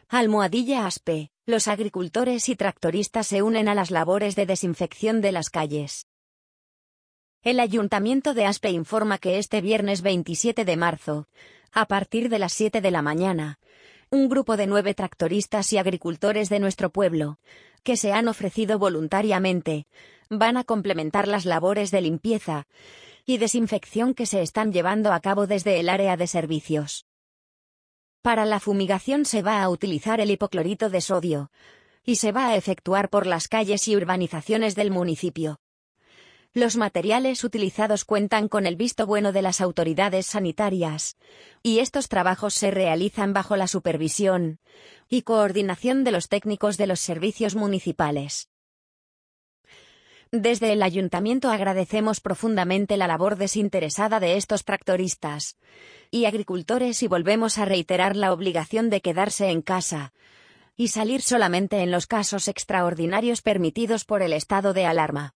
Almohadilla Aspe. Los agricultores y tractoristas se unen a las labores de desinfección de las calles. El Ayuntamiento de Aspe informa que este viernes 27 de marzo, a partir de las 7 de la mañana, un grupo de 9 tractoristas y agricultores de nuestro pueblo, que se han ofrecido voluntariamente, van a complementar las labores de limpieza y desinfección que se están llevando a cabo desde el área de servicios. Para la fumigación se va a utilizar el hipoclorito de sodio, y se va a efectuar por las calles y urbanizaciones del municipio. Los materiales utilizados cuentan con el visto bueno de las autoridades sanitarias, y estos trabajos se realizan bajo la supervisión y coordinación de los técnicos de los servicios municipales. Desde el Ayuntamiento agradecemos profundamente la labor desinteresada de estos tractoristas y agricultores y volvemos a reiterar la obligación de quedarse en casa y salir solamente en los casos extraordinarios permitidos por el estado de alarma.